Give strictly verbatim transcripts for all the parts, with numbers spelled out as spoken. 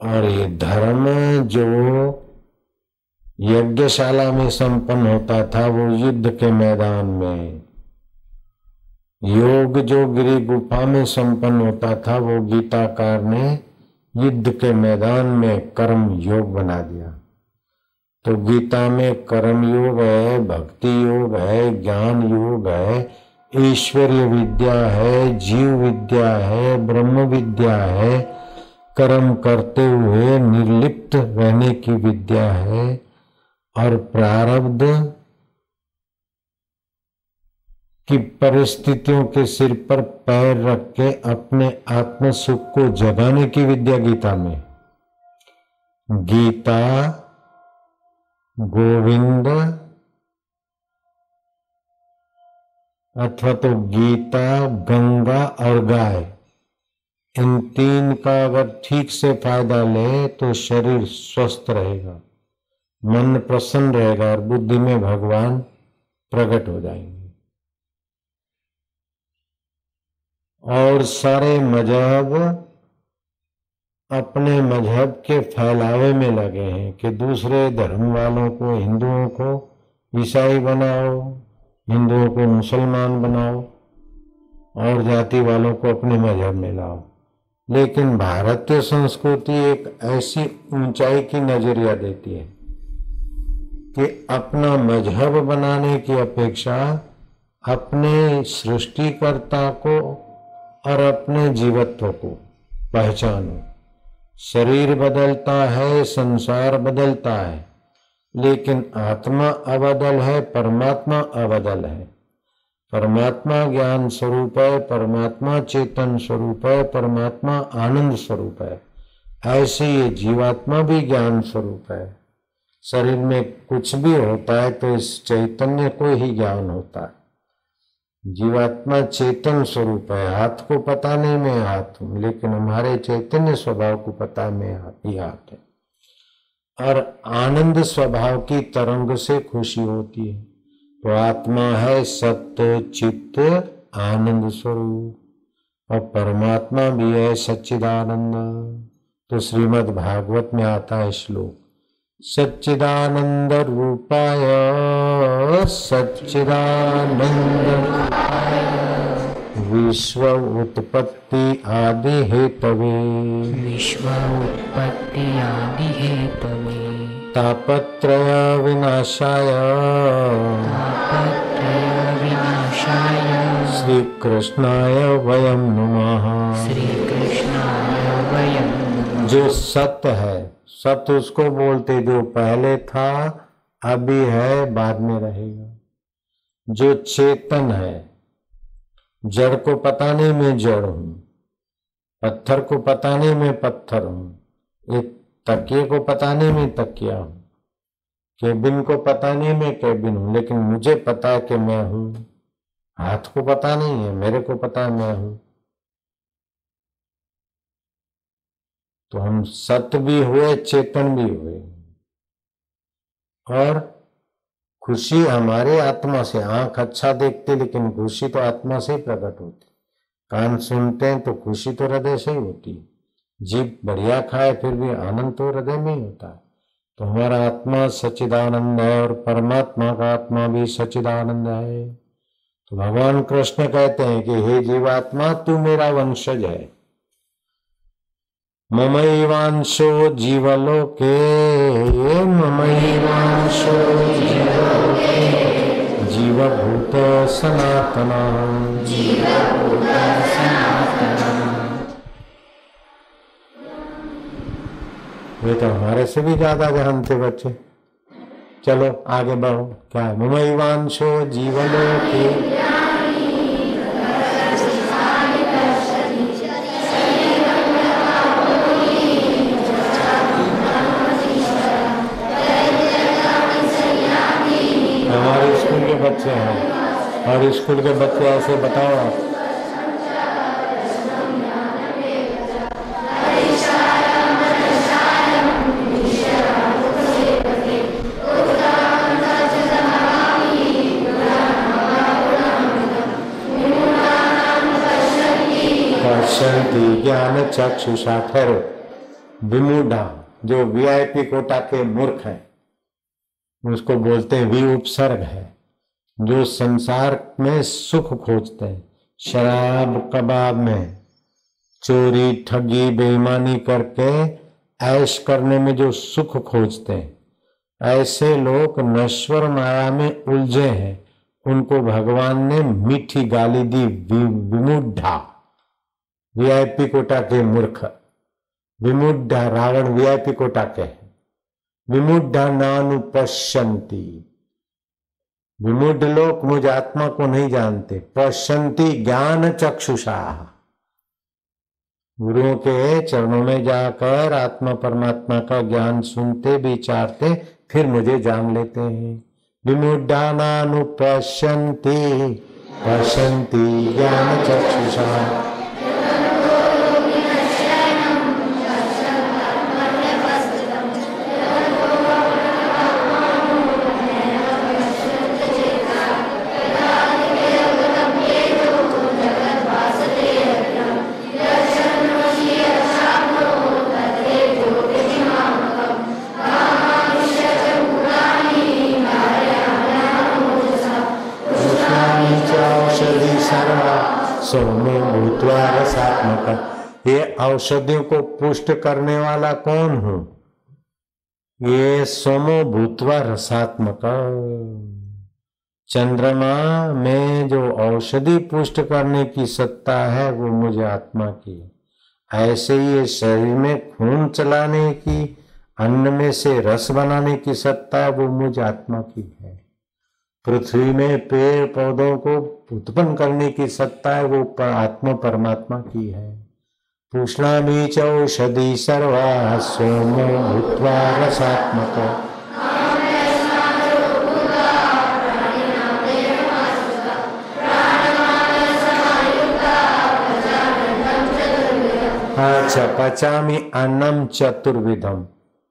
और ये धर्म जो यज्ञशाला में संपन्न होता था वो युद्ध के मैदान में, योग जो गिरी गुफा में संपन्न होता था वो गीताकार ने युद्ध के मैदान में कर्म योग बना दिया। तो गीता में कर्म योग है, भक्ति योग है, ज्ञान योग है, ईश्वरीय विद्या है, जीव विद्या है, ब्रह्म विद्या है, कर्म करते हुए निर्लिप्त रहने की विद्या है, और प्रारब्ध की परिस्थितियों के सिर पर पैर रख के अपने आत्म सुख को जगाने की विद्या गीता में। गीता, गोविंद अथवा तो गीता, गंगा और गाय, इन तीन का अगर ठीक से फायदा ले तो शरीर स्वस्थ रहेगा, मन प्रसन्न रहेगा और बुद्धि में भगवान प्रकट हो जाएंगे। और सारे मजहब अपने मजहब के फैलावे में लगे हैं कि दूसरे धर्म वालों को, हिंदुओं को ईसाई बनाओ, हिंदुओं को मुसलमान बनाओ और जाति वालों को अपने मजहब में लाओ। लेकिन भारतीय संस्कृति एक ऐसी ऊंचाई की नजरिया देती है कि अपना मजहब बनाने की अपेक्षा अपने सृष्टिकर्ता को और अपने जीवत्व को पहचानो। शरीर बदलता है, संसार बदलता है, लेकिन आत्मा अबदल है, परमात्मा अबदल है। परमात्मा ज्ञान स्वरूप है, परमात्मा चेतन स्वरूप है, परमात्मा आनंद स्वरूप है। ऐसे ये जीवात्मा भी ज्ञान स्वरूप है। शरीर में कुछ भी होता है तो इस चैतन्य को ही ज्ञान होता है। जीवात्मा चेतन स्वरूप है, हाथ को पता नहीं मैं हाथ हूं, लेकिन हमारे चैतन्य स्वभाव को पता मैं ही हाथ है। और आनंद स्वभाव की तरंग से खुशी होती है। तो आत्मा है सत्य चित्त आनंद स्वरूप और परमात्मा भी है सच्चिदानंद। तो श्रीमद् भागवत में आता है श्लोक, सच्चिदानंद रूपाय सच्चिदानंद विश्व उत्पत्ति आदि हेतवे विश्व उत्पत्ति आदि हेतवे तापत्रय विनाशाय तापत्रय विनाशाय श्री कृष्णाय वयं नमः। श्री कृष्णाय वयं नमः। जो सत्य है, सत्य उसको बोलते जो पहले था, अभी है, बाद में रहेगा। जो चेतन है, जड़ को पता नहीं मैं जड़ हूं, पत्थर को पता नहीं मैं पत्थर हूं, एक तकिए को पता नहीं मैं तकिया हूं, केबिन को पता नहीं मैं केबिन हूं, लेकिन मुझे पता है कि मैं हूं। हाथ को पता नहीं है, मेरे को पता है मैं हूं। तो हम सत्य भी हुए, चेतन भी हुए। और खुशी हमारे आत्मा से, आंख अच्छा देखते लेकिन खुशी तो आत्मा से ही प्रकट होती। कान सुनते हैं तो खुशी तो हृदय से ही होती। जीभ बढ़िया खाए फिर भी आनंद तो हृदय में ही होता है। तो हमारा आत्मा सच्चिदानंद है और परमात्मा का आत्मा भी सच्चिदानंद है। तो भगवान कृष्ण कहते हैं कि हे जीवात्मा तू मेरा वंशज है। ममैवांशो जीवलोके ममैवांशो जीवलोके जीवभूत सनातना जीवभूत सनातना। ये तो हमारे से भी ज्यादा जानते बच्चे। चलो आगे बढ़ो। क्या है? ममैवांशो जीवलोके हमारे स्कूल के बच्चे हैं और स्कूल के बच्चे ऐसे बताओ आप। पश्यन्ति ज्ञान चक्षुषा। ठहरो। विमूढ़ा, जो वीआईपी कोटा के मूर्ख हैं, उसको बोलते हैं वी उपसर्ग है। जो संसार में सुख खोजते हैं, शराब कबाब में चोरी ठगी बेईमानी करके ऐश करने में जो सुख खोजते हैं, ऐसे लोग नश्वर माया में उलझे हैं। उनको भगवान ने मीठी गाली दी, विमुढ़ा, वीआईपी कोटा के मूर्ख। विमुढ़ा रावण वीआईपी कोटा के हैं। विमुढ़ा नानुपश्यन्ति, विमुढ़ लोग मुझ आत्मा को नहीं जानते। पश्यन्ति ज्ञान चक्षुषा, गुरुओं के चरणों में जाकर आत्मा परमात्मा का ज्ञान सुनते विचारते फिर मुझे जान लेते हैं। विमुढ़ा नानुपश्यन्ति पश्यन्ति ज्ञान चक्षुषा। सोमो भूत्वा रसात्मक, ये औषधियों को पुष्ट करने वाला कौन हूं? ये सोमो भूत्वा रसात्मक, चंद्रमा में जो औषधि पुष्ट करने की सत्ता है वो मुझे आत्मा की। ऐसे ही ये शरीर में खून चलाने की, अन्न में से रस बनाने की सत्ता वो मुझे आत्मा की है। पृथ्वी में पेड़ पौधों को उत्पन्न करने की सत्ता है वो पर आत्मा परमात्मा की है। पूषणा बीच औषधि सर्वा सोमो भूत्वा रसात्मक। अच्छा, पचामी अन्नम चतुर्विधम,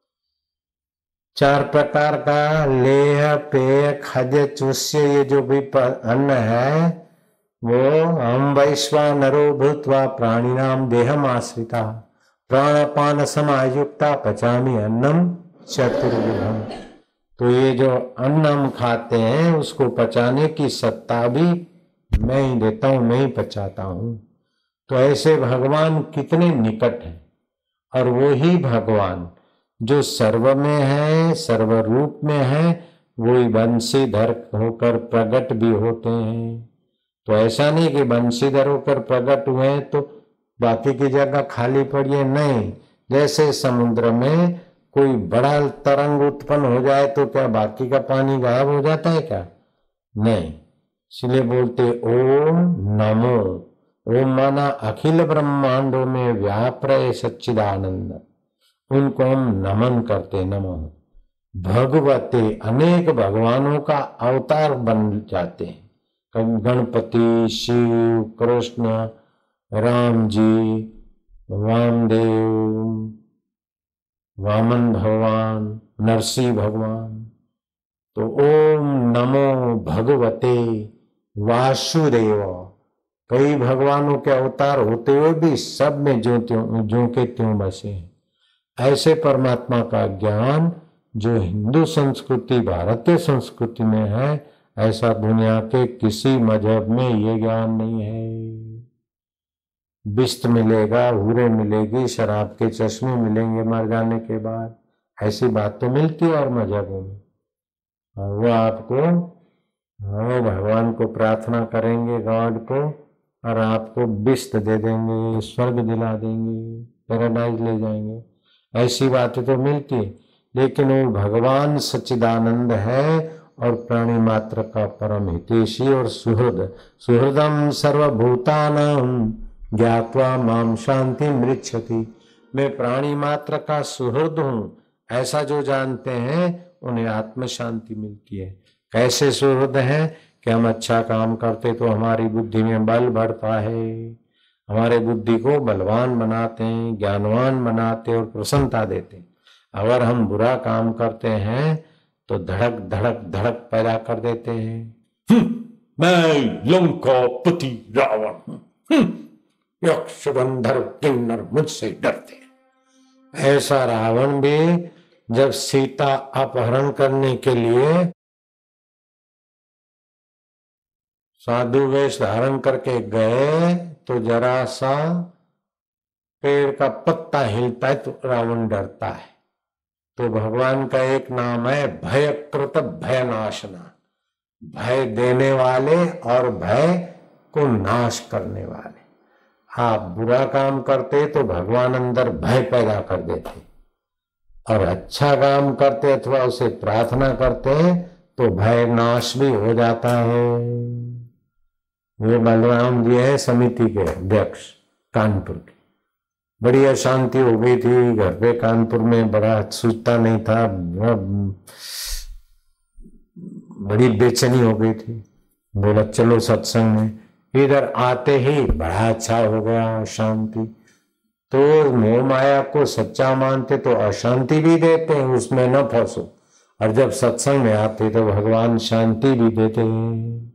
चार प्रकार का लेह पेय खाद्य चूस्य, ये जो भी अन्न है वो हम वैश्वानरो भूत्वा प्राणिनाम देहम आश्रिता प्राणपान समायुक्ता पचामी अन्नम चतुर्विधम। तो ये जो अन्न हम खाते हैं उसको पचाने की सत्ता भी मैं ही देता हूं, मैं ही पचाता हूं। तो ऐसे भगवान कितने निकट हैं, और वो ही भगवान जो सर्व में है, सर्व रूप में है, वही बंशीधर होकर प्रकट भी होते हैं। तो ऐसा नहीं कि बंशीधर होकर प्रकट हुए तो बाकी की जगह खाली पड़ी है, नहीं। जैसे समुद्र में कोई बड़ा तरंग उत्पन्न हो जाए तो क्या बाकी का पानी गायब हो जाता है क्या? नहीं। इसलिए बोलते ओम नमो, ओम माना अखिल ब्रह्मांडों में व्याप रहे सच्चिदानंद, उनको हम नमन करते। नमो भगवते, अनेक भगवानों का अवतार बन जाते हैं। गणपति, शिव, कृष्ण, राम जी, वामदेव, वामन भगवान, नरसिंह भगवान। तो ओम नमो भगवते वासुदेव, कई भगवानों के अवतार होते हुए भी सब में जो त्यों जो के त्यों बसे हैं। ऐसे परमात्मा का ज्ञान जो हिंदू संस्कृति, भारतीय संस्कृति में है, ऐसा दुनिया के किसी मजहब में ये ज्ञान नहीं है। बिस्त मिलेगा, हुरे मिलेगी, शराब के चश्मे मिलेंगे मर जाने के बाद, ऐसी बात तो मिलती है और मजहबों में। और वो आपको, वो भगवान को प्रार्थना करेंगे, गॉड को, और आपको बिस्त दे देंगे, स्वर्ग दिला देंगे, पैराडाइज ले जाएंगे। ऐसी बातें तो मिलती है, लेकिन वो भगवान सच्चिदानंद है और प्राणी मात्र का परम हितैषी और सुहृद। सुहृदम सर्वभूतानां ज्ञात्वा माम शांति मृच्छति, मैं प्राणी मात्र का सुहृद हूं, ऐसा जो जानते हैं उन्हें आत्म शांति मिलती है। कैसे सुहृद है कि हम अच्छा काम करते तो हमारी बुद्धि में बल बढ़ता है, हमारे बुद्धि को बलवान बनाते हैं, ज्ञानवान बनाते और प्रसन्नता देते। अगर हम बुरा काम करते हैं तो धड़क धड़क धड़क पैदा कर देते हैं। मैं लंकापति रावण हूं, यक्ष गंधर्व किन्नर मुझसे डरते हैं, ऐसा रावण भी जब सीता अपहरण करने के लिए साधु वेश धारण करके गए तो जरा सा पेड़ का पत्ता हिलता है तो रावण डरता है। तो भगवान का एक नाम है भयकृत भयनाशना, भय देने वाले और भय को नाश करने वाले। आप बुरा काम करते तो भगवान अंदर भय पैदा कर देते, और अच्छा काम करते अथवा उसे प्रार्थना करते तो भय नाश भी हो जाता है। ये बलराम जी है समिति के अध्यक्ष कानपुर के। बड़ी अशांति हो गई थी घर पे कानपुर में, बड़ा सूझता नहीं था, बड़ी बेचैनी हो गई थी। बोला चलो सत्संग में, इधर आते ही बड़ा अच्छा हो गया शांति। तो मोह माया को सच्चा मानते तो अशांति भी देते हैं, उसमें न फंसो, और जब सत्संग में आते तो भगवान शांति भी देते हैं।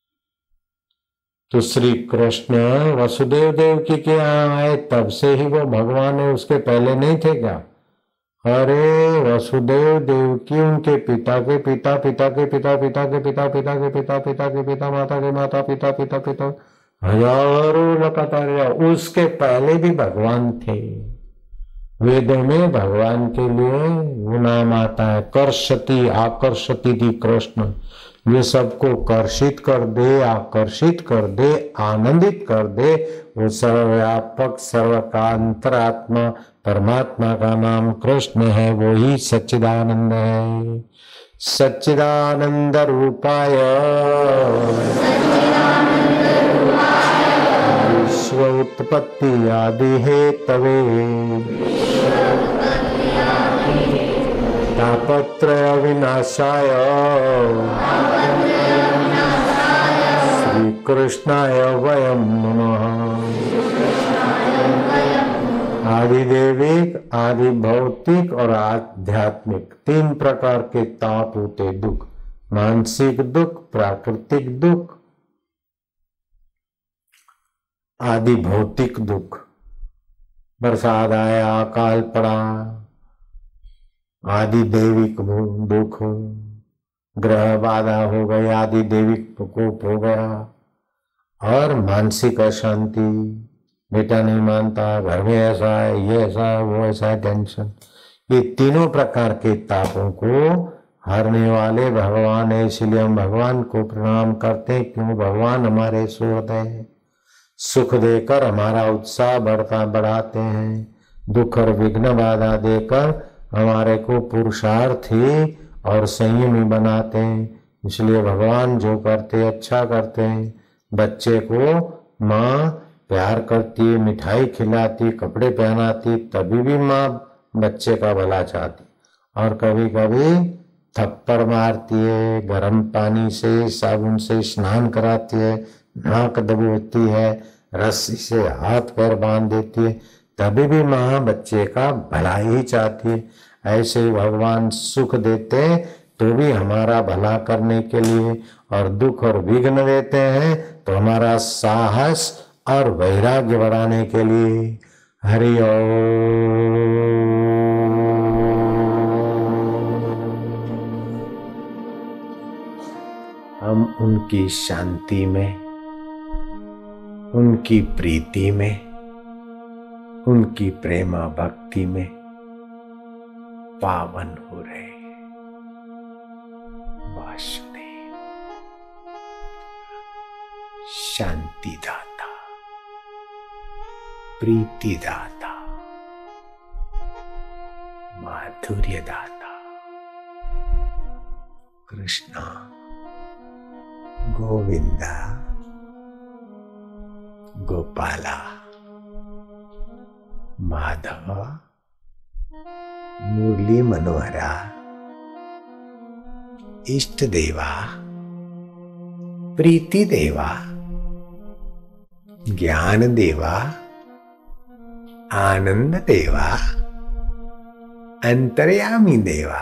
तो श्री कृष्ण वसुदेव देव की क्या आए तब से ही वो भगवान है, उसके पहले नहीं थे क्या? अरे वसुदेव देव की उनके पिता के पिता पिता के पिता पिता के पिता पिता के पिता पिता के पिता माता के माता पिता पिता पिता हजारों लगातार, उसके पहले भी भगवान थे। वेदों में भगवान के लिए वो नाम आता है कर्षति आकर्षति थी कृष्ण, ये सबको कर्षित कर दे, आकर्षित कर दे, आनंदित कर दे। वो सर्वव्यापक सर्व का अंतरात्मा परमात्मा का नाम कृष्ण है, वो ही सच्चिदानंद है। सच्चिदानंद रूपाय विश्व उत्पत्ति आदि हेतवे तापत्रय विनाशाय श्री कृष्णाय वयम नमः। आदि देविक, आदि भौतिक और आध्यात्मिक तीन प्रकार के ताप होते, दुख, मानसिक दुख, प्राकृतिक दुख, आदि भौतिक दुख। बरसात आया, अकाल पड़ा, आदि देविक दुख, ग्रह बाधा हो गई, आदि देविक प्रकोप हो गया, और मानसिक अशांति, बेटा नहीं मानता, घर में ऐसा है, ये ऐसा है, वो ऐसा है, टेंशन। ये तीनों प्रकार के तापों को हरने वाले भगवान है, इसलिए हम भगवान को प्रणाम करते हैं। क्यों? भगवान हमारे सुहृद है, सुख देकर हमारा उत्साह बढ़ता बढ़ाते हैं, दुख और विघ्न बाधा देकर हमारे को पुरुषार्थी और संयमी बनाते हैं। इसलिए भगवान जो करते अच्छा करते हैं। बच्चे को माँ प्यार करती, मिठाई खिलाती, कपड़े पहनाती, तभी भी माँ बच्चे का भला चाहती, और कभी कभी थप्पड़ मारती है, गर्म पानी से साबुन से स्नान कराती है, नाक दबोचती है, रस्सी से हाथ पैर बांध देती है, तभी भी माँ बच्चे का भला ही चाहती है। ऐसे ही भगवान सुख देते तो भी हमारा भला करने के लिए, और दुख और विघ्न देते हैं तो हमारा साहस और वैराग्य बढ़ाने के लिए। हरि ओम। हम उनकी शांति में, उनकी प्रीति में, उनकी प्रेमा भक्ति में पावन हो रहे हैं। वासुदेव शांति दाता, प्रीति दाता, माधुर्य दाता कृष्णा, गोविंदा, गोपाला, माधव, मुरली मनोहरा, इष्ट देवा, प्रीति देवा, ज्ञान देवा, आनंद देवा, अंतर्यामी देवा।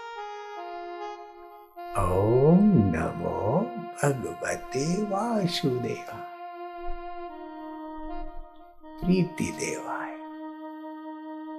ओम नमो भगवते वासुदेवाय, प्रीति देवाय,